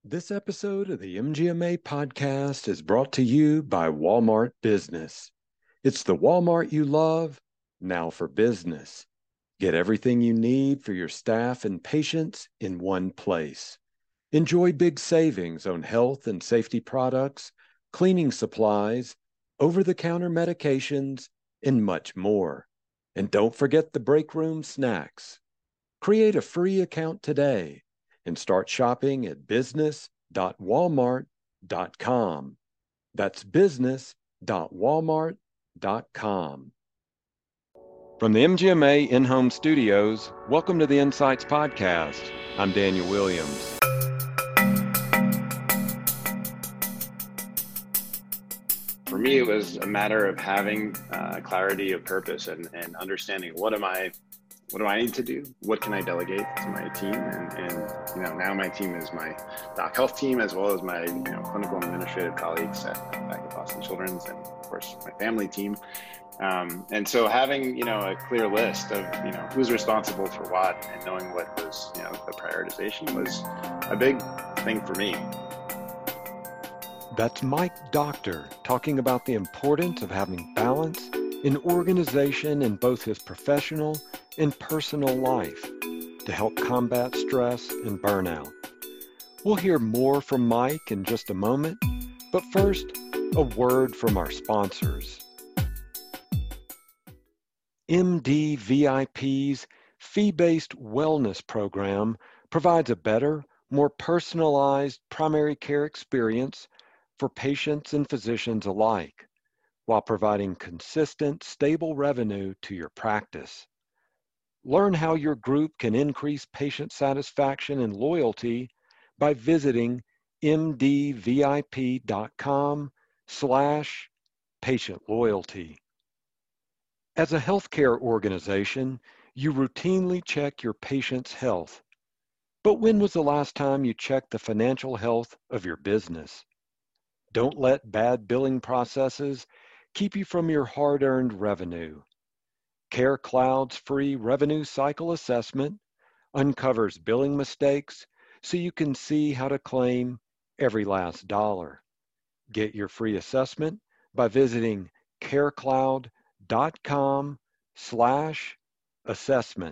This episode of the MGMA podcast is brought to you by Walmart Business. It's the Walmart you love, now for business. Get everything you need for your staff and patients in one place. Enjoy big savings on health and safety products, cleaning supplies, over-the-counter medications, and much more. And don't forget the break room snacks. Create a free account today and start shopping at business.walmart.com. That's business.walmart.com. From the MGMA in-home studios, welcome to the Insights Podcast. I'm Daniel Williams. For me, it was a matter of having clarity of purpose and understanding what do I need to do? What can I delegate to my team? And now my team is my Doc Health team, as well as my clinical and administrative colleagues back at Boston Children's, and of course my family team. And so having a clear list of who's responsible for what, and knowing what was the prioritization was a big thing for me. That's Mike Doctor talking about the importance of having balance in organization in both his professional and personal life to help combat stress and burnout. We'll hear more from Mike in just a moment, but first, a word from our sponsors. MDVIP's fee-based wellness program provides a better, more personalized primary care experience for patients and physicians alike, while providing consistent, stable revenue to your practice. Learn how your group can increase patient satisfaction and loyalty by visiting mdvip.com/patient loyalty. As a healthcare organization, you routinely check your patients' health. But when was the last time you checked the financial health of your business? Don't let bad billing processes keep you from your hard-earned revenue. CareCloud's free revenue cycle assessment uncovers billing mistakes so you can see how to claim every last dollar. Get your free assessment by visiting carecloud.com/assessment.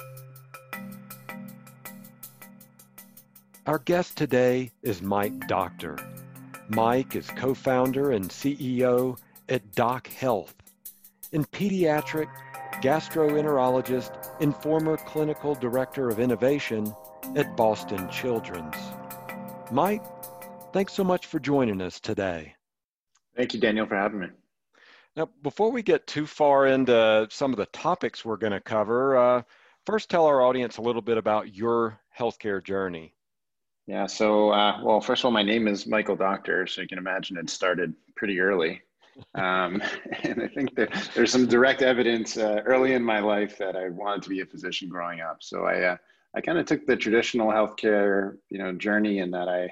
Our guest today is Mike Doctor. Mike is co-founder and CEO at Doc Health, and pediatric gastroenterologist and former clinical director of innovation at Boston Children's. Mike, thanks so much for joining us today. Thank you, Daniel, for having me. Now, before we get too far into some of the topics we're going to cover, first tell our audience a little bit about your healthcare journey. Yeah, so, well, first of all, my name is Michael Doctor, so you can imagine it started pretty early. And I think there's some direct evidence early in my life that I wanted to be a physician growing up. So I kind of took the traditional healthcare, journey in that I,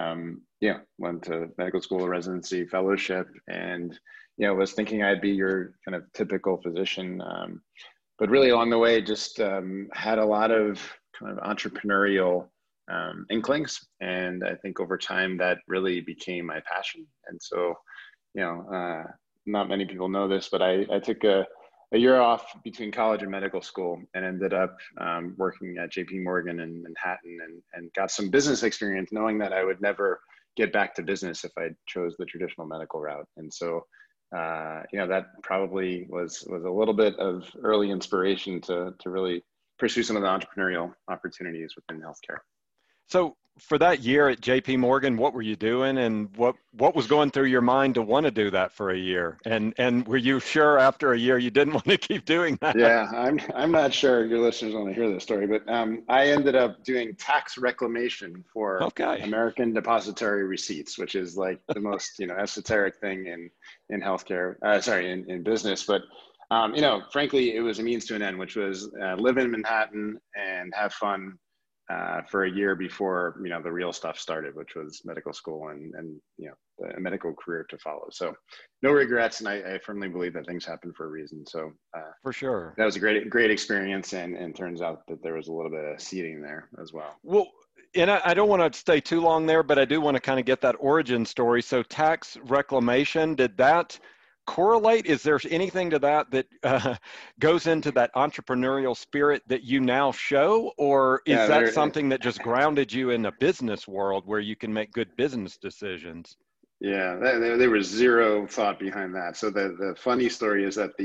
went to medical school, residency, fellowship, and, was thinking I'd be your kind of typical physician. But really along the way, just had a lot of kind of entrepreneurial inklings. And I think over time that really became my passion. And so, not many people know this, but I took a year off between college and medical school and ended up working at JP Morgan in Manhattan and got some business experience, knowing that I would never get back to business if I chose the traditional medical route. And so, that probably was a little bit of early inspiration to really pursue some of the entrepreneurial opportunities within healthcare. So for that year at JP Morgan, what were you doing, and what was going through your mind to want to do that for a year? And were you sure after a year you didn't want to keep doing that? Yeah, I'm not sure your listeners want to hear this story, but I ended up doing tax reclamation for American Depository Receipts, which is like the most esoteric thing in healthcare. In business, but frankly, it was a means to an end, which was live in Manhattan and have fun. For a year before, the real stuff started, which was medical school and a medical career to follow. So no regrets. And I firmly believe that things happen for a reason. So for sure, that was a great experience. And turns out that there was a little bit of seeding there as well. Well, And I don't want to stay too long there, but I do want to kind of get that origin story. So tax reclamation, did that correlate? Is there anything to that that goes into that entrepreneurial spirit that you now show? Or is Yeah, that there. something that just grounded you in the business world where you can make good business decisions? Yeah, there was zero thought behind that. So the funny story is that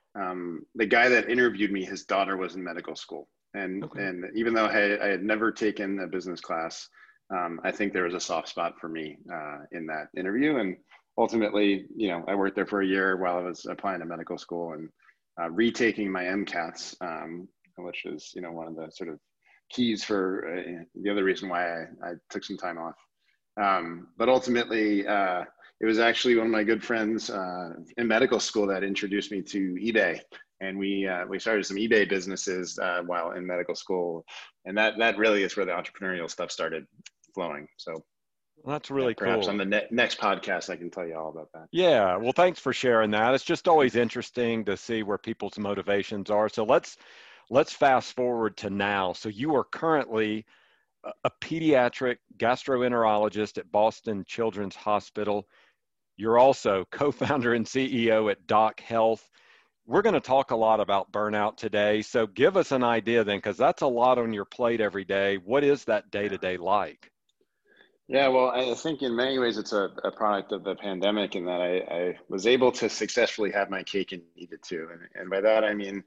the guy that interviewed me, his daughter was in medical school, Okay. and even though I had never taken a business class, I think there was a soft spot for me in that interview. And ultimately, I worked there for a year while I was applying to medical school and retaking my MCATs, which is one of the sort of keys for the other reason why I took some time off. But ultimately, it was actually one of my good friends in medical school that introduced me to eBay, and we started some eBay businesses while in medical school, and that really is where the entrepreneurial stuff started flowing. So Well, that's yeah, really perhaps cool. on the next podcast I can tell you all about that. Yeah, well, thanks for sharing that. It's just always interesting to see where people's motivations are. So let's fast forward to now. So you are currently a pediatric gastroenterologist at Boston Children's Hospital. You're also co-founder and CEO at Doc Health. We're going to talk a lot about burnout today. So give us an idea then, because that's a lot on your plate every day. What is that Yeah. day-to-day like? Yeah, well, I think in many ways it's a product of the pandemic in that I was able to successfully have my cake and eat it too. And by that, I mean,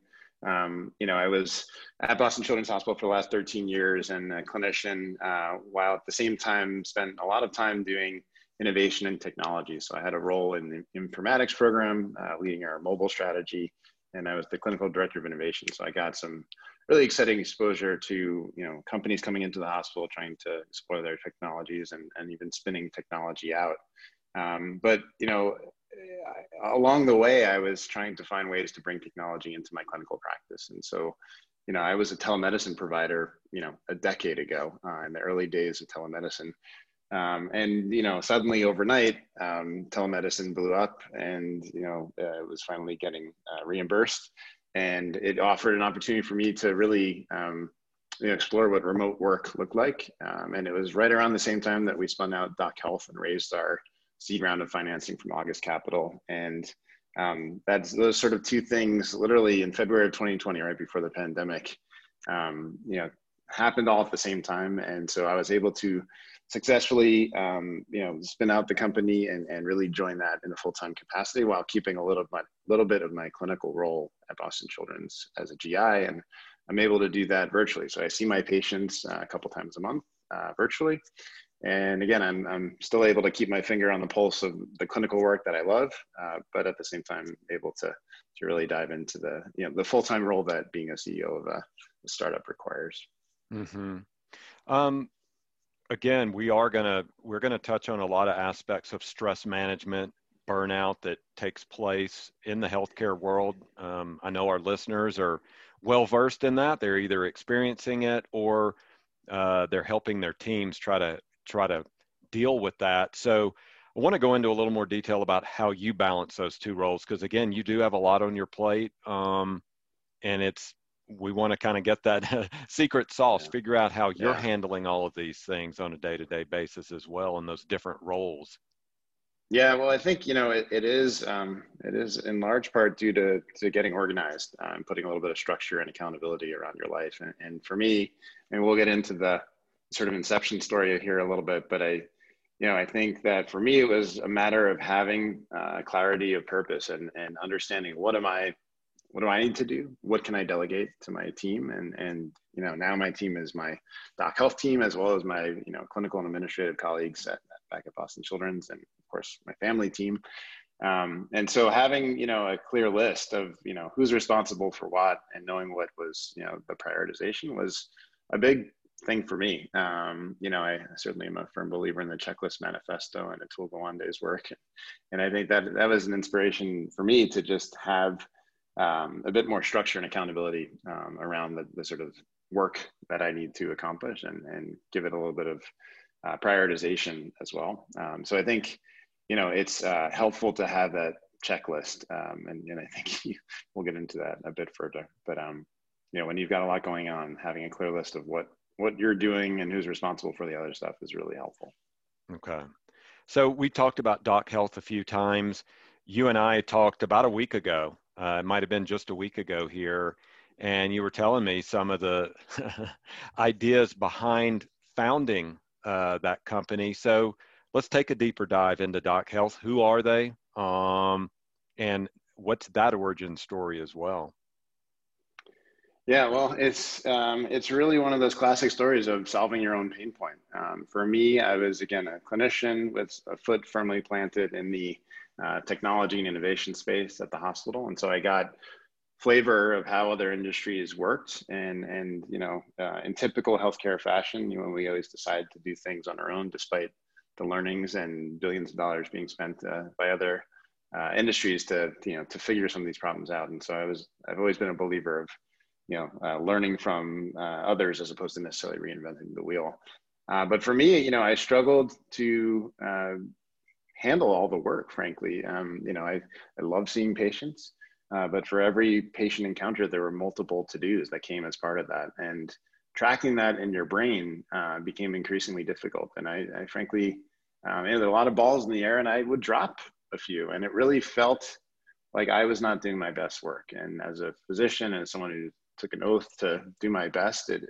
I was at Boston Children's Hospital for the last 13 years and a clinician, while at the same time spent a lot of time doing innovation and technology. So I had a role in the informatics program, leading our mobile strategy, and I was the clinical director of innovation. So I got some really exciting exposure to companies coming into the hospital trying to explore their technologies and even spinning technology out. But along the way, I was trying to find ways to bring technology into my clinical practice, and so I was a telemedicine provider a decade ago in the early days of telemedicine. And suddenly overnight, telemedicine blew up, and it was finally getting reimbursed, and it offered an opportunity for me to really explore what remote work looked like. And it was right around the same time that we spun out Doc Health and raised our seed round of financing from August Capital, and that's those sort of two things, literally in February of 2020, right before the pandemic, happened all at the same time, and so I was able to successfully, spin out the company and really join that in a full-time capacity while keeping a little bit of my clinical role at Boston Children's as a GI, and I'm able to do that virtually. So I see my patients a couple times a month virtually, and again, I'm still able to keep my finger on the pulse of the clinical work that I love, but at the same time able to really dive into the full-time role that being a CEO of a startup requires. Mm-hmm. Again, we're gonna touch on a lot of aspects of stress management, burnout that takes place in the healthcare world. I know our listeners are well versed in that. They're either experiencing it or they're helping their teams try to deal with that. So I want to go into a little more detail about how you balance those two roles, because again, you do have a lot on your plate, and we want to kind of get that secret sauce, Yeah. figure out how you're Yeah. handling all of these things on a day-to-day basis as well in those different roles. Yeah, well, I think it is in large part due to getting organized and putting a little bit of structure and accountability around your life. And for me, and we'll get into the sort of inception story here a little bit, but I think that for me it was a matter of having clarity of purpose and understanding what do I need to do? What can I delegate to my team? And now my team is my Doc Health team, as well as my clinical and administrative colleagues back at Boston Children's, and of course my family team. And so having a clear list of who's responsible for what, and knowing what was the prioritization was a big thing for me. I certainly am a firm believer in the checklist manifesto, and it will go on day's work. And I think that was an inspiration for me to just have a bit more structure and accountability around the sort of work that I need to accomplish, and give it a little bit of prioritization as well. So I think, it's helpful to have that checklist. And I think we'll get into that a bit further. But, when you've got a lot going on, having a clear list of what what you're doing and who's responsible for the other stuff is really helpful. Okay. So we talked about Doc Health a few times. You and I talked about a week ago. It might have been just a week ago here, and you were telling me some of the ideas behind founding that company. So let's take a deeper dive into Doc Health. Who are they? And what's that origin story as well? Yeah, well, it's really one of those classic stories of solving your own pain point. For me, I was again a clinician with a foot firmly planted in the technology and innovation space at the hospital, and so I got flavor of how other industries worked, and in typical healthcare fashion, we always decide to do things on our own, despite the learnings and billions of dollars being spent by other industries to figure some of these problems out. And so I've always been a believer of learning from others as opposed to necessarily reinventing the wheel. But for me, I struggled to handle all the work, frankly. I love seeing patients, but for every patient encounter, there were multiple to-dos that came as part of that. And tracking that in your brain became increasingly difficult. And I frankly, there were a lot of balls in the air and I would drop a few. And it really felt like I was not doing my best work. And as a physician and as someone who took an oath to do my best, it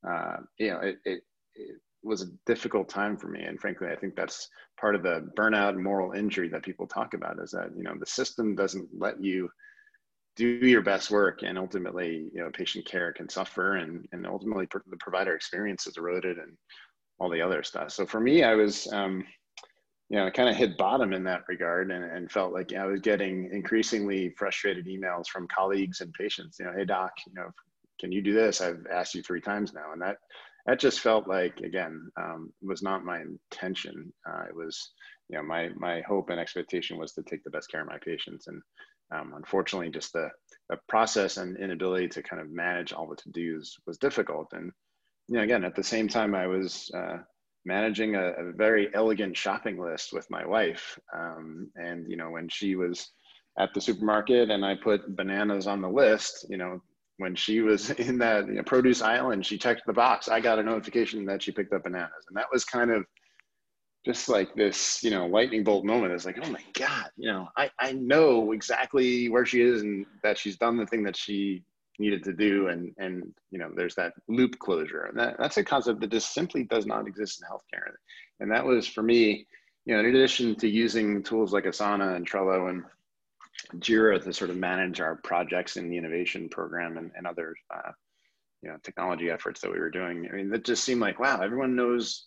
was a difficult time for me. And frankly, I think that's part of the burnout and moral injury that people talk about, is that, the system doesn't let you do your best work. And ultimately, patient care can suffer, and ultimately the provider experience is eroded and all the other stuff. So for me, I was, kind of hit bottom in that regard, and felt like I was getting increasingly frustrated emails from colleagues and patients. Hey doc, can you do this? I've asked you 3 times now, and that just felt like, again, was not my intention. It was, my hope and expectation was to take the best care of my patients, and unfortunately, just the process and inability to kind of manage all the to-dos was difficult. And again, at the same time, I was managing a very elegant shopping list with my wife. And, when she was at the supermarket and I put bananas on the list, when she was in that produce aisle and she checked the box, I got a notification that she picked up bananas. And that was kind of just like this, lightning bolt moment. It's like, oh my God, I know exactly where she is and that she's done the thing that she needed to do. And there's that loop closure. And that's a concept that just simply does not exist in healthcare. And that was, for me, in addition to using tools like Asana and Trello and Jira to sort of manage our projects in the innovation program and other, technology efforts that we were doing. I mean, that just seemed like, wow, everyone knows,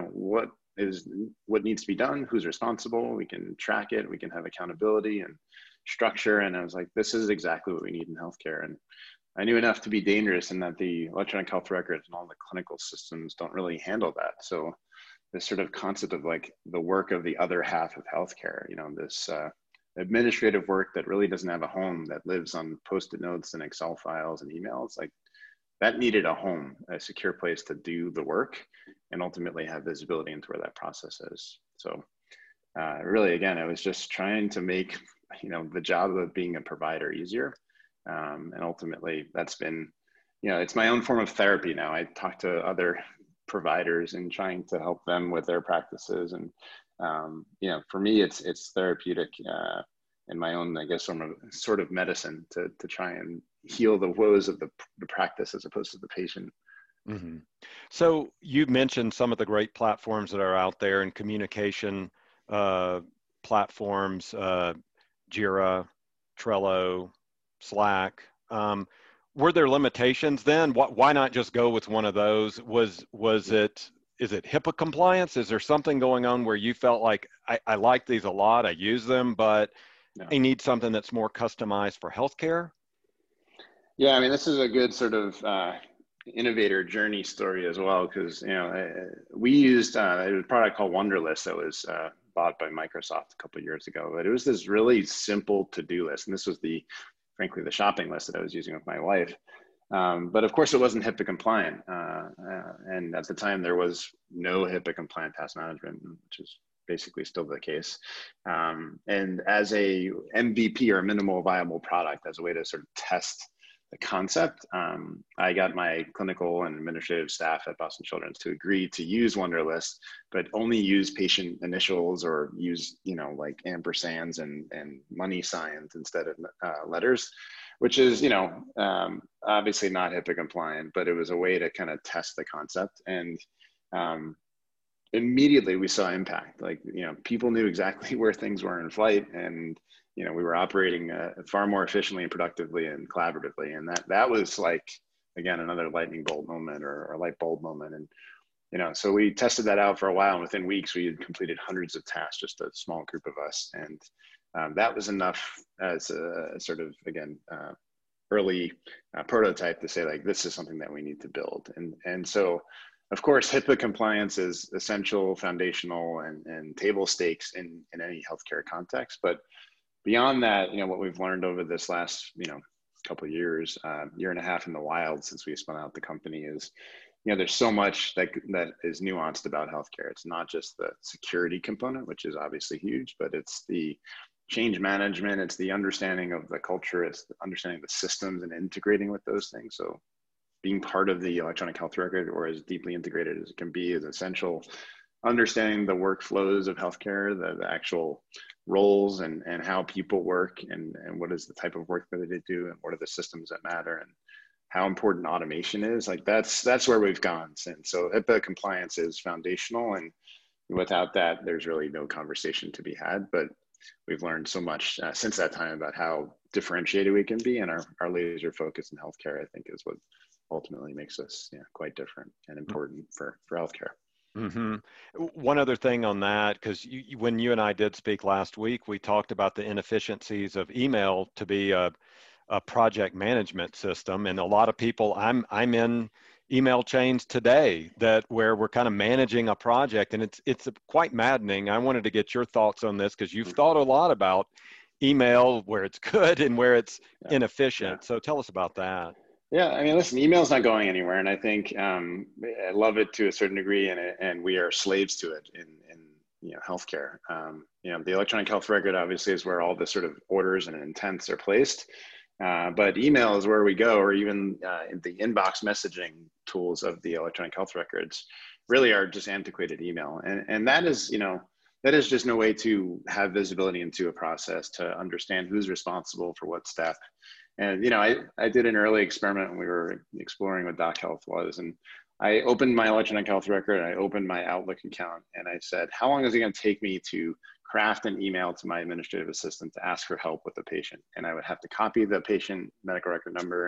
what needs to be done, who's responsible. We can track it. We can have accountability and structure. And I was like, this is exactly what we need in healthcare. And I knew enough to be dangerous, in that the electronic health records and all the clinical systems don't really handle that. So this sort of concept of like the work of the other half of healthcare, this administrative work that really doesn't have a home, that lives on Post-it notes and Excel files and emails, like that needed a home, a secure place to do the work and ultimately have visibility into where that process is. So really, again, I was just trying to make, the job of being a provider easier. And ultimately that's been, it's my own form of therapy now. I talk to other providers and trying to help them with their practices. And, for me, it's therapeutic in my own, I guess, sort of medicine to try and heal the woes of the practice as opposed to the patient. Mm-hmm. So you mentioned some of the great platforms that are out there in communication platforms, Jira, Trello, Slack. Were there limitations then? Why not just go with one of those? Is it HIPAA compliance? Is there something going on where you felt like I like these a lot, I use them, but I need something that's more customized for healthcare? Yeah, I mean, this is a good sort of innovator journey story as well, because we used a product called Wunderlist that was bought by Microsoft a couple of years ago. But it was this really simple to-do list, and this was frankly the shopping list that I was using with my wife. But of course, it wasn't HIPAA compliant, and at the time there was no HIPAA compliant task management, which is basically still the case. And as a MVP, or a minimal viable product, as a way to sort of test the concept, I got my clinical and administrative staff at Boston Children's to agree to use Wunderlist, but only use patient initials or use, like ampersands and money signs instead of letters, which is, obviously not HIPAA compliant, but it was a way to kind of test the concept. And immediately we saw impact. Like, people knew exactly where things were in flight, and we were operating far more efficiently and productively and collaboratively. And that was like, again, another lightning bolt moment or a light bulb moment. And, so we tested that out for a while, and within weeks we had completed hundreds of tasks, just a small group of us. And that was enough as a sort of, again, early prototype to say, like, this is something that we need to build. And so, of course, HIPAA compliance is essential, foundational, and table stakes in any healthcare context. But beyond that, what we've learned over this last, couple of years, year and a half in the wild since we spun out the company is, there's so much that is nuanced about healthcare. It's not just the security component, which is obviously huge, but it's the change management, it's the understanding of the culture, it's the understanding the systems and integrating with those things. So being part of the electronic health record, or as deeply integrated as it can be, is essential. Understanding the workflows of healthcare, the actual roles and how people work, and what is the type of work that they do, and what are the systems that matter, and how important automation is. Like, that's where we've gone since. So HIPAA compliance is foundational, and without that, there's really no conversation to be had. But we've learned so much since that time about how differentiated we can be, and our laser focus in healthcare, I think, is what ultimately makes us quite different and important for healthcare. Mm-hmm. One other thing on that, because when you and I did speak last week, we talked about the inefficiencies of email to be a project management system, and a lot of people, I'm in email chains today where we're kind of managing a project, and it's quite maddening. I wanted to get your thoughts on this, because you've thought a lot about email, where it's good and where it's inefficient. So tell us about that. Yeah, I mean, listen, email is not going anywhere, and I think I love it to a certain degree, and we are slaves to it in healthcare. The electronic health record obviously is where all the sort of orders and intents are placed, but email is where we go, or even the inbox messaging tools of the electronic health records really are just antiquated email, and that is just no way to have visibility into a process, to understand who's responsible for what step. And, I did an early experiment when we were exploring what DocHealth was. And I opened my electronic health record, I opened my Outlook account, and I said, how long is it going to take me to craft an email to my administrative assistant to ask for help with the patient? And I would have to copy the patient medical record number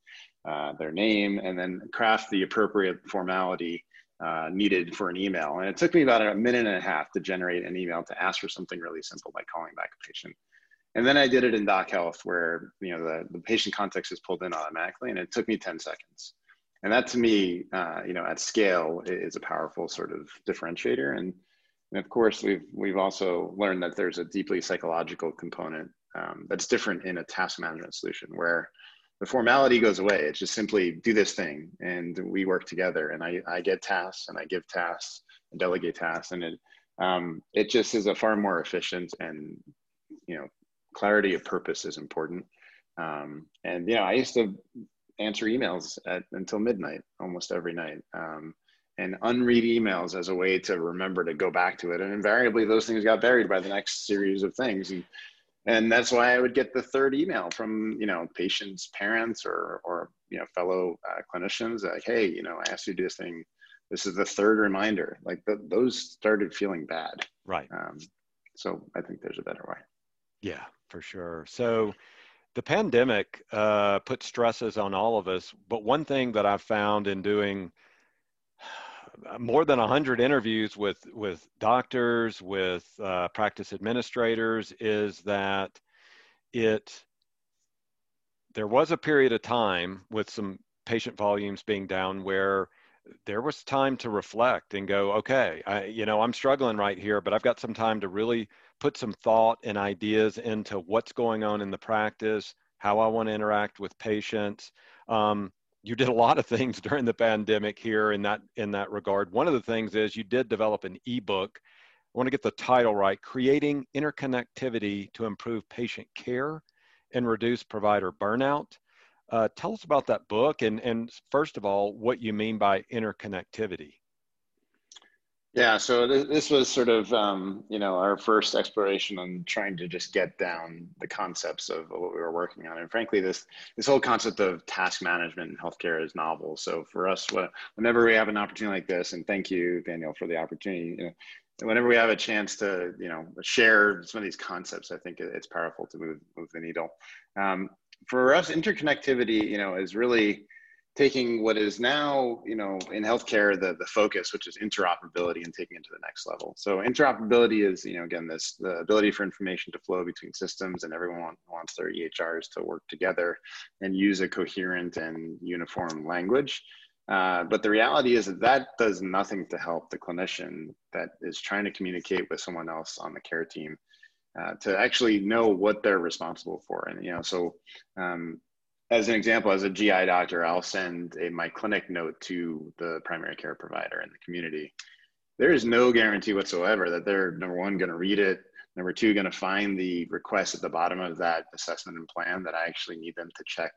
and their name, and then craft the appropriate formality needed for an email. And it took me about a minute and a half to generate an email to ask for something really simple, like calling back a patient. And then I did it in DocHealth, where the patient context is pulled in automatically, and it took me 10 seconds. And that, to me, at scale, is a powerful sort of differentiator. And of course, we've also learned that there's a deeply psychological component that's different in a task management solution, where the formality goes away. It's just simply do this thing, and we work together. And I get tasks, and I give tasks, and delegate tasks, and it just is a far more efficient, and clarity of purpose is important. And I used to answer emails until midnight almost every night, and unread emails as a way to remember to go back to it. And invariably, those things got buried by the next series of things. And that's why I would get the third email from patients' parents or fellow clinicians, like, hey, I asked you to do this thing. This is the third reminder. Like those started feeling bad. Right. So I think there's a better way. Yeah, for sure. So the pandemic put stresses on all of us, but one thing that I've found in doing more than 100 interviews with doctors, with practice administrators, is that there was a period of time with some patient volumes being down where there was time to reflect and go, okay, I'm struggling right here, but I've got some time to really put some thought and ideas into what's going on in the practice, how I want to interact with patients. You did a lot of things during the pandemic here in that regard. One of the things is you did develop an ebook. I want to get the title right: Creating Interconnectivity to Improve Patient Care and Reduce Provider Burnout. Tell us about that book and first of all, what you mean by interconnectivity. Yeah, so this was sort of, our first exploration on trying to just get down the concepts of what we were working on. And frankly, this whole concept of task management in healthcare is novel. So for us, whenever we have an opportunity like this, and thank you, Daniel, for the opportunity, whenever we have a chance to, share some of these concepts, I think it's powerful to move the needle. For us, interconnectivity, is really taking what is now, in healthcare, the focus, which is interoperability, and taking it to the next level. So interoperability is, again, the ability for information to flow between systems, and everyone wants their EHRs to work together and use a coherent and uniform language. But the reality is that does nothing to help the clinician that is trying to communicate with someone else on the care team to actually know what they're responsible for. And, as an example, as a GI doctor, I'll send my clinic note to the primary care provider in the community. There is no guarantee whatsoever that they're, number one, going to read it, number two, going to find the request at the bottom of that assessment and plan that I actually need them to check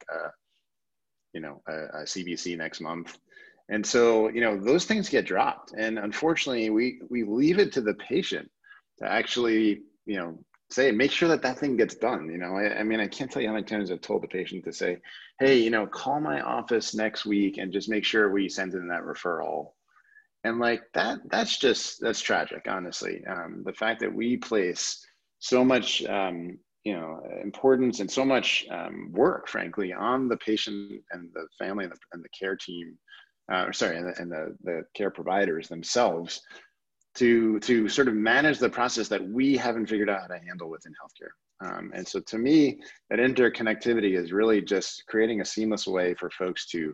a CBC next month. And so, those things get dropped. And unfortunately, we leave it to the patient to actually, say, make sure that thing gets done. I can't tell you how many times I've told the patient to say, hey, call my office next week and just make sure we send in that referral. And like that's tragic, honestly. The fact that we place so much, importance and so much work, frankly, on the patient and the family and the care team, and the care providers themselves, to sort of manage the process that we haven't figured out how to handle within healthcare. And so to me, that interconnectivity is really just creating a seamless way for folks to,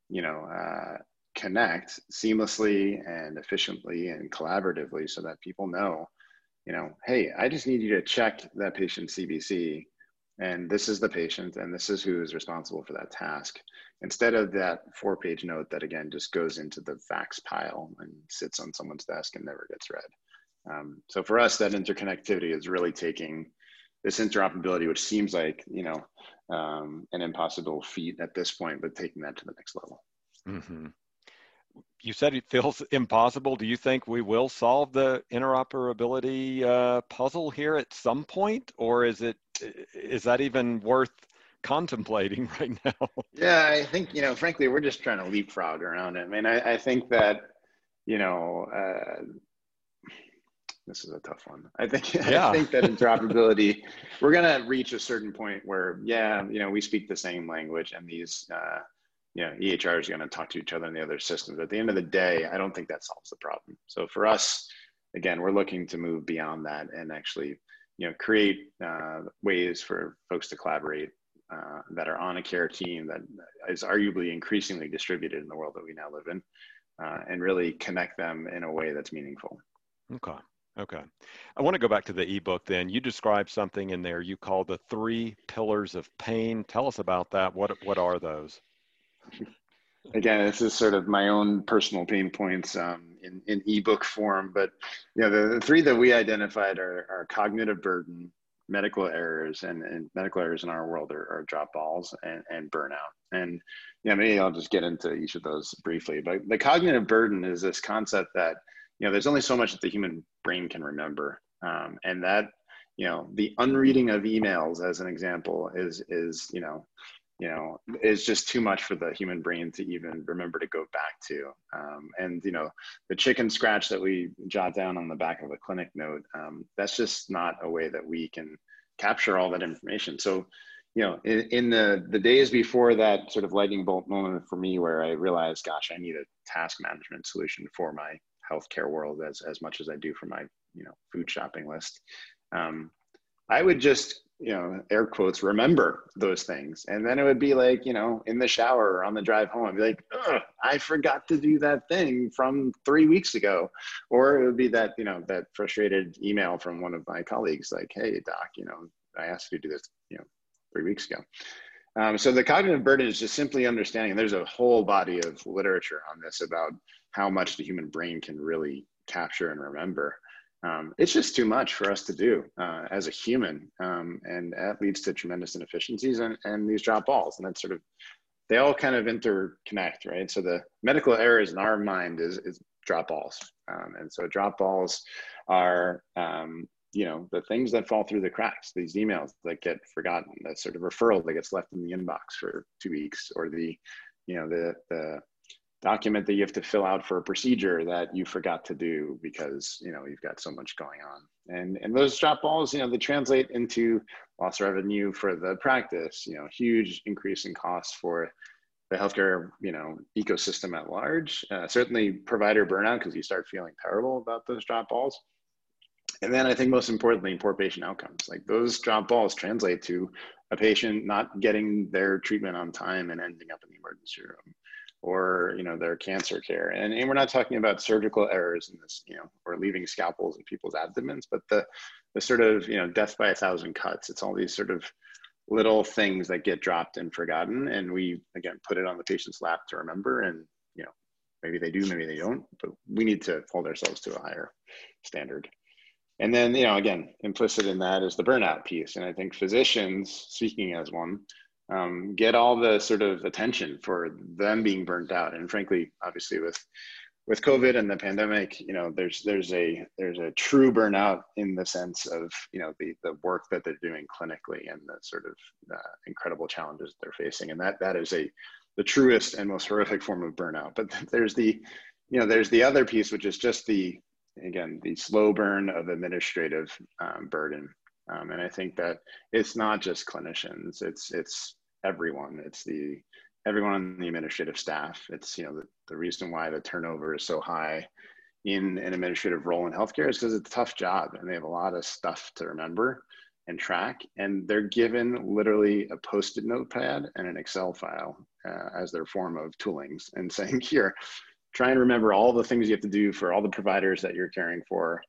connect seamlessly and efficiently and collaboratively so that people know, hey, I just need you to check that patient's CBC, and this is the patient, and this is who is responsible for that task, instead of that 4-page note that, again, just goes into the fax pile and sits on someone's desk and never gets read. So for us, that interconnectivity is really taking this interoperability, which seems like, an impossible feat at this point, but taking that to the next level. Mm-hmm. You said it feels impossible. Do you think we will solve the interoperability puzzle here at some point, or is that even worth contemplating right now? Yeah, I think, frankly, we're just trying to leapfrog around it. I mean, I think that, this is a tough one. I think that interoperability, we're going to reach a certain point where, we speak the same language, and these, EHRs are going to talk to each other in the other systems. At the end of the day, I don't think that solves the problem. So for us, again, we're looking to move beyond that and actually, create ways for folks to collaborate that are on a care team that is arguably increasingly distributed in the world that we now live in, and really connect them in a way that's meaningful. Okay. I want to go back to the ebook then. You described something in there you call the 3 pillars of pain. Tell us about that. What are those? Again, this is sort of my own personal pain points in ebook form, but the 3 that we identified are cognitive burden, medical errors, and medical errors in our world are drop balls and burnout. And maybe I'll just get into each of those briefly. But the cognitive burden is this concept that there's only so much that the human brain can remember, and that the unreading of emails, as an example, is just too much for the human brain to even remember to go back to. And, the chicken scratch that we jot down on the back of a clinic note, that's just not a way that we can capture all that information. So, in the days before that sort of lightning bolt moment for me, where I realized, gosh, I need a task management solution for my healthcare world as much as I do for my, food shopping list. I would just, air quotes, remember those things. And then it would be like, in the shower or on the drive home, I'd be like, I forgot to do that thing from 3 weeks ago. Or it would be that, that frustrated email from one of my colleagues, like, hey, doc, I asked you to do this, 3 weeks ago. So the cognitive burden is just simply understanding, and there's a whole body of literature on this about how much the human brain can really capture and remember. It's just too much for us to do as a human, and that leads to tremendous inefficiencies and these drop balls, and that's sort of, they all kind of interconnect, right? So the medical errors in our mind is drop balls, and so drop balls are the things that fall through the cracks, these emails that get forgotten, that sort of referral that gets left in the inbox for 2 weeks, or the document that you have to fill out for a procedure that you forgot to do because you've got so much going on. And those drop balls, they translate into lost revenue for the practice, huge increase in costs for the healthcare ecosystem at large, certainly provider burnout, because you start feeling terrible about those drop balls. And then I think most importantly, poor patient outcomes. Like, those drop balls translate to a patient not getting their treatment on time and ending up in the emergency room, or their cancer care. And we're not talking about surgical errors in this, or leaving scalpels in people's abdomens, but the sort of death by 1,000 cuts. It's all these sort of little things that get dropped and forgotten, and we again put it on the patient's lap to remember. And maybe they do, maybe they don't, but we need to hold ourselves to a higher standard. And then again, implicit in that is the burnout piece. And I think physicians, speaking as one, get all the sort of attention for them being burnt out. And frankly, obviously with COVID and the pandemic, there's a true burnout in the sense of the work that they're doing clinically and the sort of incredible challenges they're facing. And that is the truest and most horrific form of burnout. But there's the other piece, which is just the slow burn of administrative burden. And I think that it's not just clinicians, it's everyone. It's everyone on the administrative staff. It's the reason why the turnover is so high in an administrative role in healthcare is because it's a tough job, and they have a lot of stuff to remember and track, and they're given literally a Post-it notepad and an Excel file as their form of toolings, and saying, here, try and remember all the things you have to do for all the providers that you're caring for,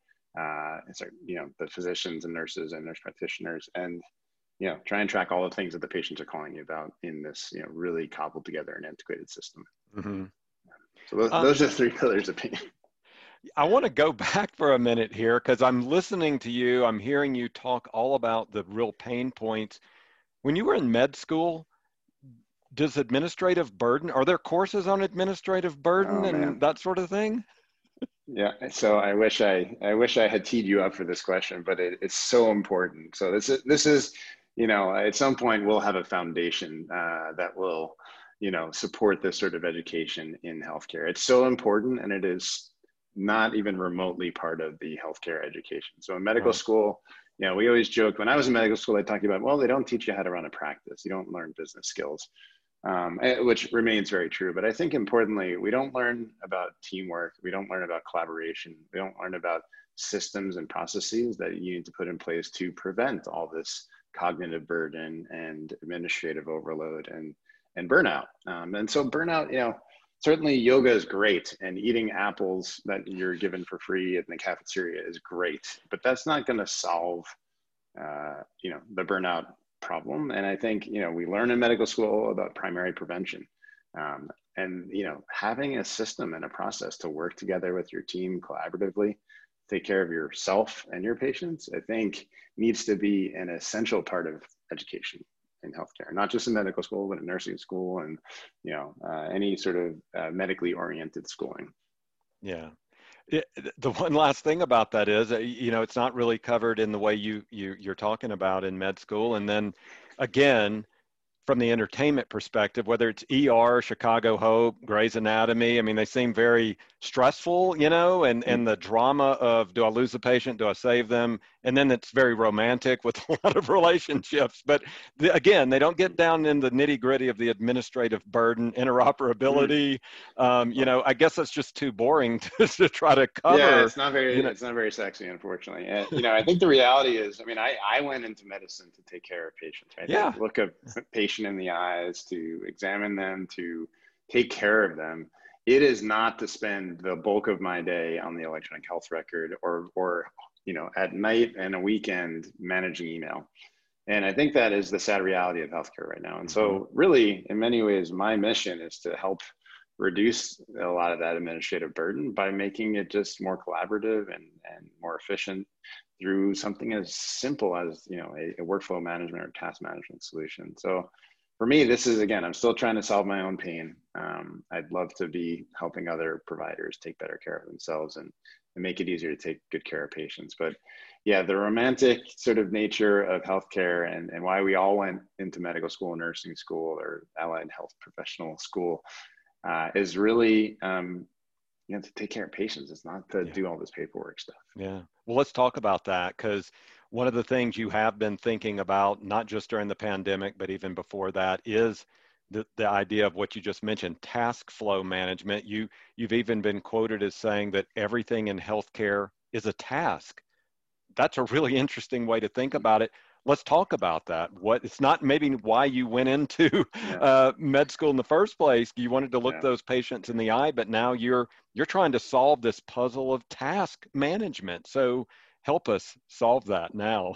the physicians and nurses and nurse practitioners, and try and track all the things that the patients are calling you about in this really cobbled together and antiquated system. Mm-hmm. So those are the 3 pillars of pain. I want to go back for a minute here, because I'm listening to you. I'm hearing you talk all about the real pain points. When you were in med school, does administrative burden, are there courses on administrative burden and that sort of thing? Yeah, so I wish I had teed you up for this question, but it's so important. So this is at some point we'll have a foundation that will support this sort of education in healthcare. It's so important, and it is not even remotely part of the healthcare education. So in medical school, we always joked, when I was in medical school, I talked about, well, they don't teach you how to run a practice. You don't learn business skills. Which remains very true. But I think importantly, we don't learn about teamwork. We don't learn about collaboration. We don't learn about systems and processes that you need to put in place to prevent all this cognitive burden and administrative overload and burnout. And so burnout, certainly yoga is great, and eating apples that you're given for free in the cafeteria is great, but that's not going to solve, the burnout problem. And I think, we learn in medical school about primary prevention, and, having a system and a process to work together with your team collaboratively, take care of yourself and your patients, I think needs to be an essential part of education in healthcare, not just in medical school, but in nursing school and, any sort of medically oriented schooling. Yeah. The one last thing about that is, it's not really covered in the way you're talking about in med school. And then again, from the entertainment perspective, whether it's ER, Chicago Hope, Grey's Anatomy, I mean, they seem very stressful, and the drama of, do I lose the patient? Do I save them? And then it's very romantic with a lot of relationships. But again, they don't get down in the nitty gritty of the administrative burden, interoperability. I guess that's just too boring to try to cover. Yeah, it's not very sexy, unfortunately. And, I think the reality is, I went into medicine to take care of patients, right? Yeah. To look a patient in the eyes, to examine them, to take care of them. It is not to spend the bulk of my day on the electronic health record or at night and a weekend managing email. And I think that is the sad reality of healthcare right now. And so really, in many ways, my mission is to help reduce a lot of that administrative burden by making it just more collaborative and more efficient through something as simple as, you know, a workflow management or task management solution. So for me, this is, again, I'm still trying to solve my own pain. I'd love to be helping other providers take better care of themselves and make it easier to take good care of patients. But yeah, the romantic sort of nature of healthcare and why we all went into medical school, nursing school, or allied health professional school is really, you know, to take care of patients. It's not to do all this paperwork stuff. Yeah. Well, let's talk about that, because one of the things you have been thinking about, not just during the pandemic, but even before that, is the idea of what you just mentioned, task flow management. You've even been quoted as saying that everything in healthcare is a task. That's a really interesting way to think about it. Let's talk about that. What it's not maybe why you went into med school in the first place. You wanted to look those patients in the eye, but now you're trying to solve this puzzle of task management. So help us solve that now.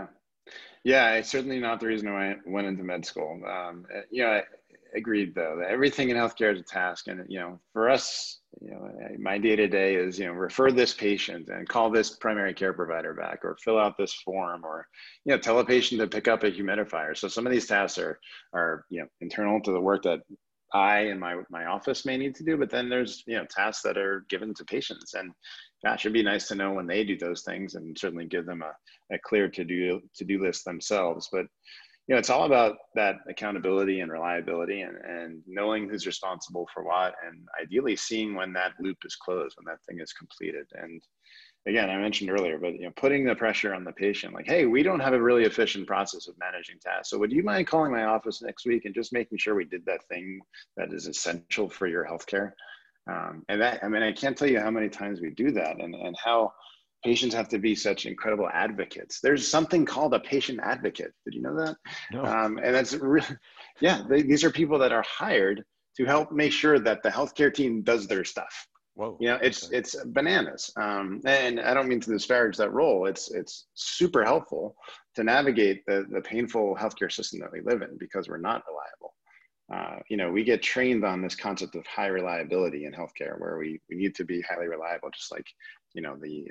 Yeah, it's certainly not the reason why I went into med school. You know, I agreed though that everything in healthcare is a task, and you know, for us, you know, my day to day is, you know, refer this patient and call this primary care provider back, or fill out this form, or, you know, tell a patient to pick up a humidifier. So some of these tasks are you know, internal to the work that I and my office may need to do, but then there's, you know, tasks that are given to patients, and gosh, it'd be nice to know when they do those things, and certainly give them a clear to-do list themselves. But, you know, it's all about that accountability and reliability, and knowing who's responsible for what, and ideally seeing when that loop is closed, when that thing is completed. And again, I mentioned earlier, but, you know, putting the pressure on the patient, like, hey, we don't have a really efficient process of managing tasks. So would you mind calling my office next week and just making sure we did that thing that is essential for your healthcare? And that, I mean, I can't tell you how many times we do that, and how patients have to be such incredible advocates. There's something called a patient advocate. Did you know that? No. And that's really, yeah, these are people that are hired to help make sure that the healthcare team does their stuff. Whoa. You know, it's bananas. And I don't mean to disparage that role. It's super helpful to navigate the painful healthcare system that we live in, because we're not reliable. You know, we get trained on this concept of high reliability in healthcare, where we need to be highly reliable, just like, you know, the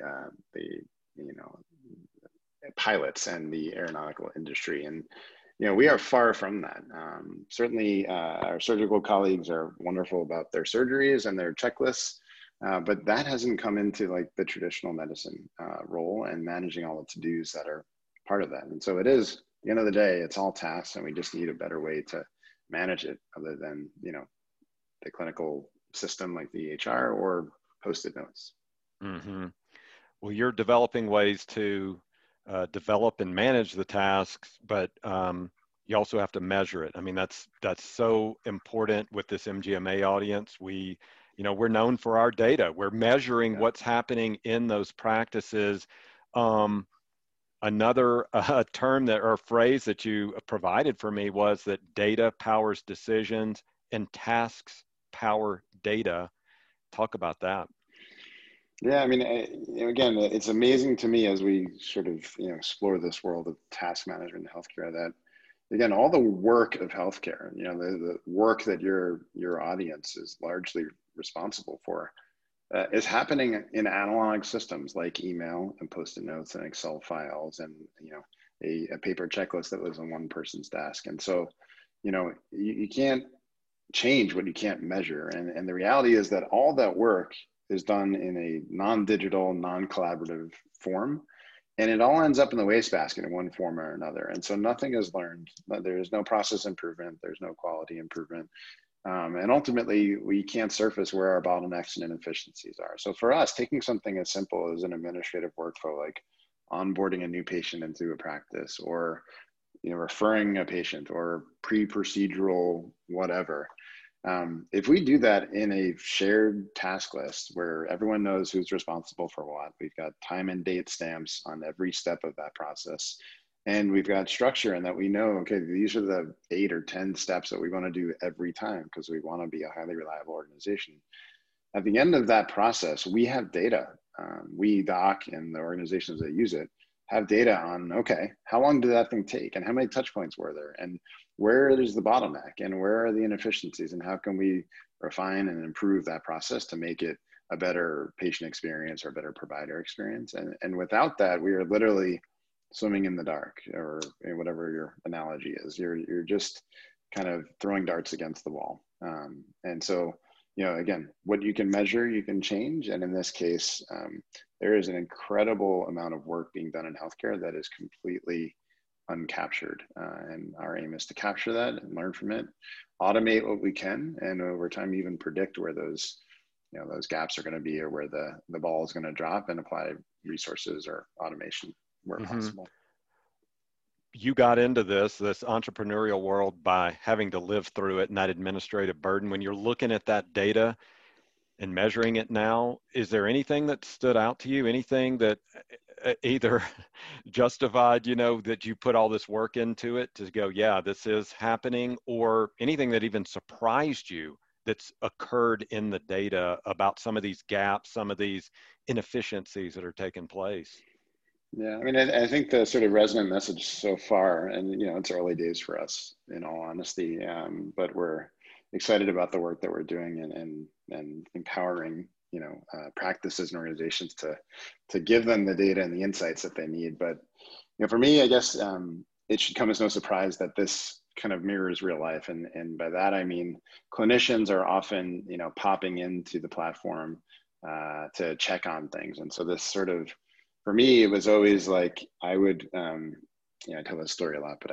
you know, pilots and the aeronautical industry. And, you know, we are far from that. Certainly, our surgical colleagues are wonderful about their surgeries and their checklists, but that hasn't come into like the traditional medicine role and managing all the to-dos that are part of that. And so it is, at the end of the day, it's all tasks, and we just need a better way to manage it, other than, you know, the clinical system like the EHR or Post-it notes. Mm-hmm. Well, you're developing ways to develop and manage the tasks, but you also have to measure it. I mean, that's so important with this MGMA audience. You know, we're known for our data. We're measuring what's happening in those practices. Another term or phrase that you provided for me was that data powers decisions and tasks power data. Talk about that. Yeah, I mean, again, it's amazing to me as we sort of, you know, explore this world of task management in healthcare, that, again, all the work of healthcare, you know, the work that your audience is largely responsible for, is happening in analog systems like email and Post-it notes and Excel files, and, you know, a paper checklist that lives on one person's desk. And so, you know, you can't change what you can't measure. And the reality is that all that work is done in a non-digital, non-collaborative form, and it all ends up in the wastebasket in one form or another. And so nothing is learned. There's no process improvement. There's no quality improvement. And ultimately, we can't surface where our bottlenecks and inefficiencies are. So for us, taking something as simple as an administrative workflow, like onboarding a new patient into a practice, or, you know, referring a patient, or pre-procedural whatever, if we do that in a shared task list where everyone knows who's responsible for what, we've got time and date stamps on every step of that process, and we've got structure, and that we know, okay, these are the 8 or 10 steps that we want to do every time, because we want to be a highly reliable organization. At the end of that process, we have data. We, doc, and the organizations that use it, have data on, okay, how long did that thing take and how many touch points were there and where is the bottleneck and where are the inefficiencies and how can we refine and improve that process to make it a better patient experience or a better provider experience. And without that, we are literally swimming in the dark, or whatever your analogy is. You're just kind of throwing darts against the wall. And so, again, what you can measure, you can change. And in this case, there is an incredible amount of work being done in healthcare that is completely uncaptured. And our aim is to capture that and learn from it, automate what we can, and over time even predict where those gaps are going to be or where the ball is going to drop, and apply resources or automation where possible. You got into this entrepreneurial world by having to live through it and that administrative burden. When you're looking at that data and measuring it now, is there anything that stood out to you? Anything that either justified, that you put all this work into it to go, yeah, this is happening, or anything that even surprised you that's occurred in the data about some of these gaps, some of these inefficiencies that are taking place? Yeah, I mean, I think the sort of resonant message so far, and it's early days for us, in all honesty, but we're excited about the work that we're doing and empowering practices and organizations to give them the data and the insights that they need. But for me, I guess it should come as no surprise that this kind of mirrors real life, and by that I mean clinicians are often popping into the platform to check on things, and so this sort of, for me, it was always like I would, I tell this story a lot, but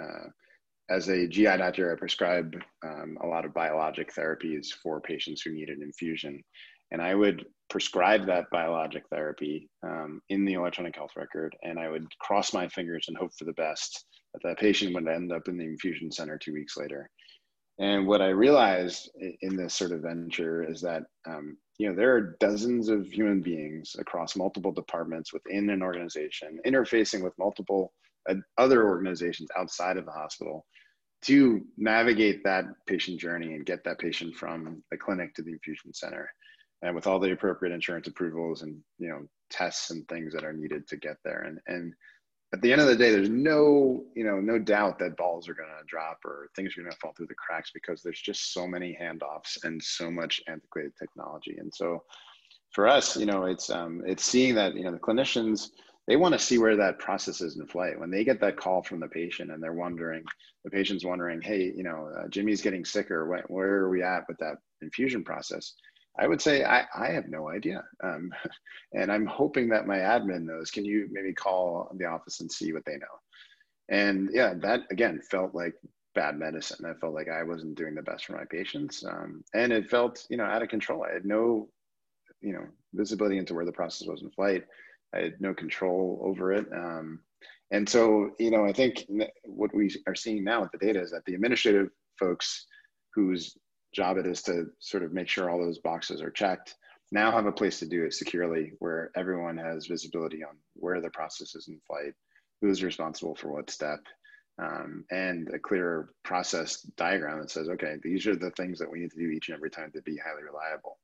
as a GI doctor, I prescribe a lot of biologic therapies for patients who need an infusion. And I would prescribe that biologic therapy in the electronic health record, and I would cross my fingers and hope for the best that that patient would end up in the infusion center 2 weeks later. And what I realized in this sort of venture is that there are dozens of human beings across multiple departments within an organization, interfacing with multiple other organizations outside of the hospital to navigate that patient journey and get that patient from the clinic to the infusion center, and with all the appropriate insurance approvals and tests and things that are needed to get there. And at the end of the day, there's no doubt that balls are going to drop or things are going to fall through the cracks, because there's just so many handoffs and so much antiquated technology. And so for us, it's seeing that, the clinicians, they want to see where that process is in flight. When they get that call from the patient and the patient's wondering, hey, Jimmy's getting sicker, where are we at with that infusion process? I would say, I have no idea. And I'm hoping that my admin knows. Can you maybe call the office and see what they know? And yeah, that again felt like bad medicine. I felt like I wasn't doing the best for my patients. And it felt, out of control. I had no, visibility into where the process was in flight. I had no control over it. And so, I think what we are seeing now with the data is that the administrative folks whose job it is to sort of make sure all those boxes are checked now have a place to do it securely, where everyone has visibility on where the process is in flight, who's responsible for what step, and a clear process diagram that says, okay, these are the things that we need to do each and every time to be highly reliable.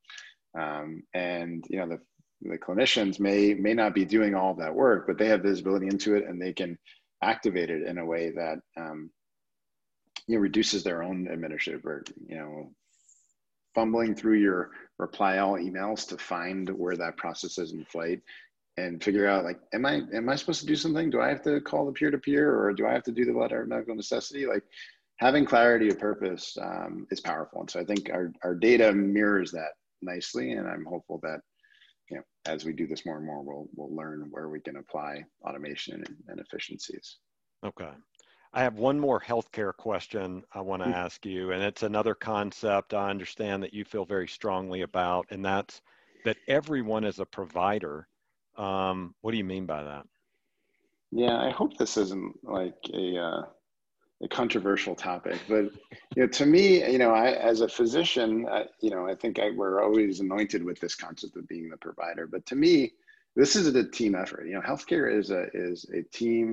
And the clinicians may not be doing all of that work, but they have visibility into it, and they can activate it in a way that reduces their own administrative burden. Fumbling through your reply all emails to find where that process is in flight and figure out, like, am I supposed to do something? Do I have to call the peer-to-peer, or do I have to do the letter of medical necessity? Like, having clarity of purpose is powerful. And so I think our data mirrors that nicely, and I'm hopeful that as we do this more and more, we'll learn where we can apply automation and efficiencies. Okay. I have one more healthcare question I want to ask you, and it's another concept I understand that you feel very strongly about, and that's that everyone is a provider. What do you mean by that? Yeah, I hope this isn't like a controversial topic, but to me, I, as a physician, I think we're always anointed with this concept of being the provider. But to me, this is a team effort. Healthcare is a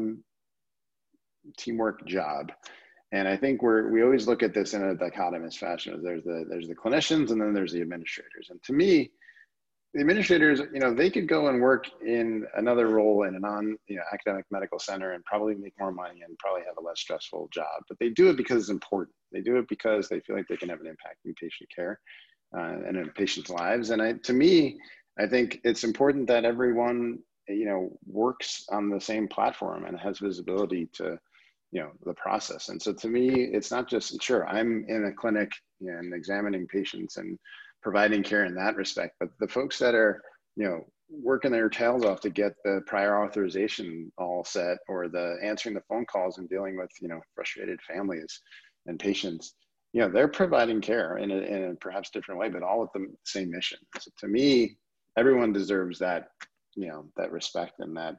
teamwork job, and I think we always look at this in a dichotomous fashion. There's the clinicians, and then there's the administrators. And to me, The administrators, they could go and work in another role in a academic medical center and probably make more money and probably have a less stressful job. But they do it because it's important. They do it because they feel like they can have an impact in patient care and in patients' lives. And to me, I think it's important that everyone, works on the same platform and has visibility to, the process. And so to me, it's not just, sure, I'm in a clinic and examining patients and providing care in that respect, but the folks that are, working their tails off to get the prior authorization all set, or the answering the phone calls and dealing with, frustrated families and patients, they're providing care in a perhaps different way, but all with the same mission. So to me, everyone deserves that, that respect and that,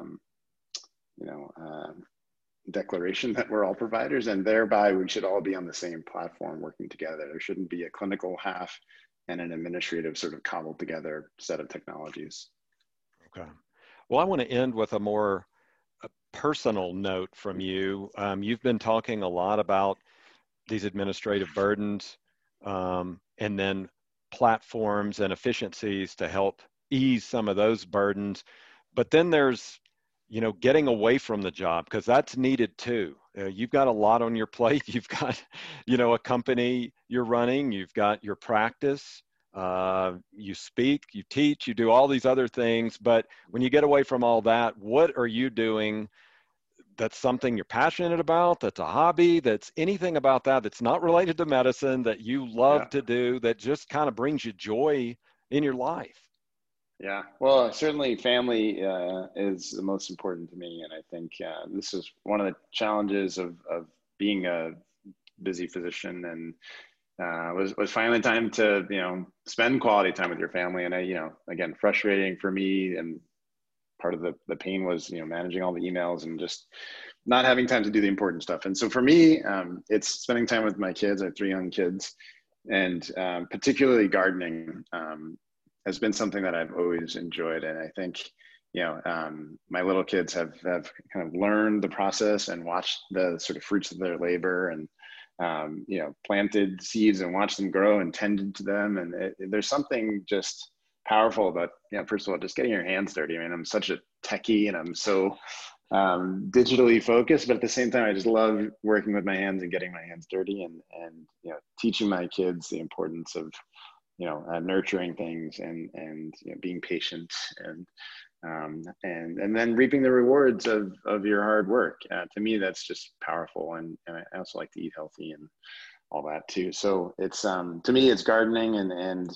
declaration that we're all providers, and thereby we should all be on the same platform working together. There shouldn't be a clinical half and an administrative sort of cobbled together set of technologies. Okay. Well, I want to end with a more personal note from you. You've been talking a lot about these administrative burdens and then platforms and efficiencies to help ease some of those burdens. But then there's, getting away from the job, because that's needed too. You've got a lot on your plate. You've got, a company you're running, you've got your practice, you speak, you teach, you do all these other things. But when you get away from all that, what are you doing that's something you're passionate about, that's a hobby, that's anything about that that's not related to medicine that you love to do, that just kind of brings you joy in your life? Yeah, well, certainly family is the most important to me. And I think this is one of the challenges of being a busy physician, and was finally time to, spend quality time with your family. And again, frustrating for me. And part of the pain was, managing all the emails and just not having time to do the important stuff. And so for me, it's spending time with my kids. I have 3 young kids, and particularly gardening has been something that I've always enjoyed. And I think, my little kids have kind of learned the process and watched the sort of fruits of their labor, and, planted seeds and watched them grow and tended to them. And there's something just powerful about, first of all, just getting your hands dirty. I mean, I'm such a techie and I'm so digitally focused, but at the same time, I just love working with my hands and getting my hands dirty, and teaching my kids the importance of, nurturing things and being patient, and then reaping the rewards of your hard work. To me, that's just powerful. And I also like to eat healthy and all that too. So it's, to me, it's gardening and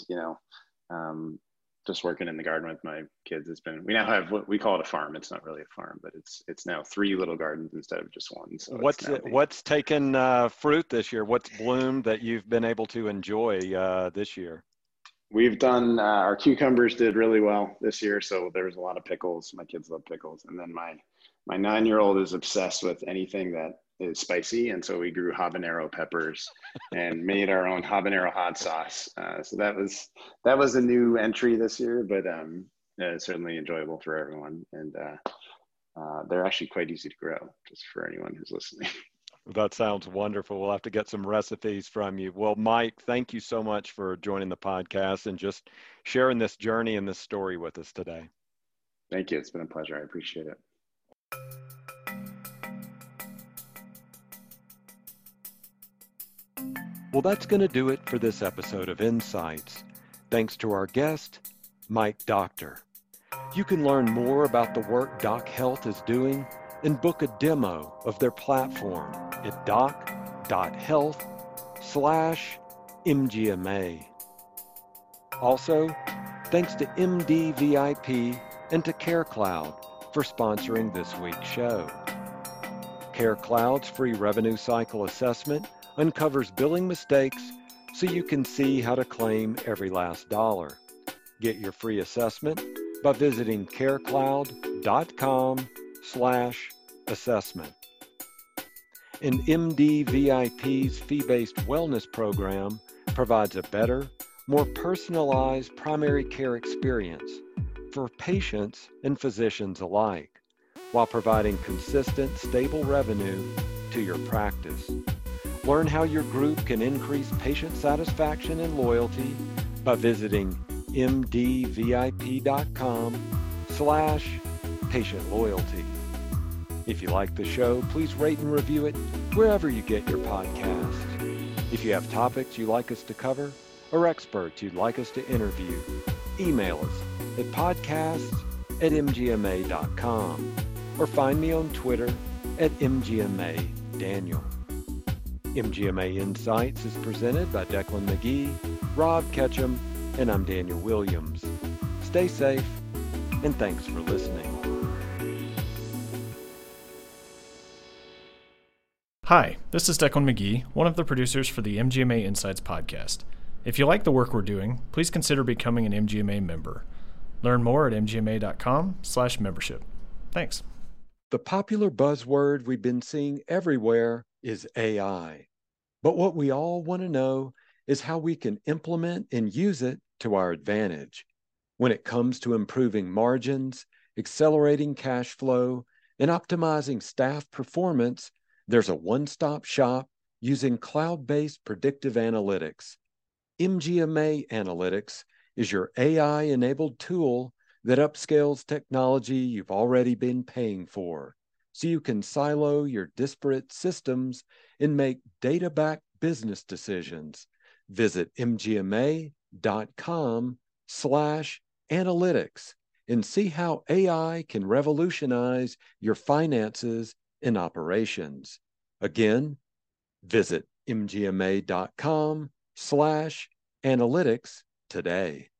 just working in the garden with my kids. We now have what we call it a farm. It's not really a farm, but it's now 3 little gardens instead of just one. So what's taken fruit this year? What's bloomed that you've been able to enjoy this year? We've done, our cucumbers did really well this year. So there was a lot of pickles. My kids love pickles. And then my 9-year-old is obsessed with anything that is spicy. And so we grew habanero peppers and made our own habanero hot sauce. So that was a new entry this year, but it's certainly enjoyable for everyone. And they're actually quite easy to grow, just for anyone who's listening. That sounds wonderful. We'll have to get some recipes from you. Well, Mike, thank you so much for joining the podcast and just sharing this journey and this story with us today. Thank you. It's been a pleasure. I appreciate it. Well, that's going to do it for this episode of Insights. Thanks to our guest, Mike Doctor. You can learn more about the work Doc Health is doing and book a demo of their platform at doc.health/MGMA. Also, thanks to MDVIP and to CareCloud for sponsoring this week's show. CareCloud's free revenue cycle assessment uncovers billing mistakes so you can see how to claim every last dollar. Get your free assessment by visiting carecloud.com/assessment. And MDVIP's fee-based wellness program provides a better, more personalized primary care experience for patients and physicians alike, while providing consistent, stable revenue to your practice. Learn how your group can increase patient satisfaction and loyalty by visiting mdvip.com/patient loyalty. If you like the show, please rate and review it wherever you get your podcasts. If you have topics you'd like us to cover or experts you'd like us to interview, email us at podcasts@mgma.com or find me on Twitter at mgmadaniel. MGMA Insights is presented by Declan McGee, Rob Ketchum, and I'm Daniel Williams. Stay safe, and thanks for listening. Hi, this is Declan McGee, one of the producers for the MGMA Insights podcast. If you like the work we're doing, please consider becoming an MGMA member. Learn more at mgma.com/membership. Thanks. The popular buzzword we've been seeing everywhere is AI. But what we all want to know is how we can implement and use it to our advantage. When it comes to improving margins, accelerating cash flow, and optimizing staff performance, there's a one-stop shop using cloud-based predictive analytics. MGMA Analytics is your AI-enabled tool that upscales technology you've already been paying for, so you can silo your disparate systems and make data-backed business decisions. Visit mgma.com/analytics and see how AI can revolutionize your finances and operations. Again, visit mgma.com/analytics today.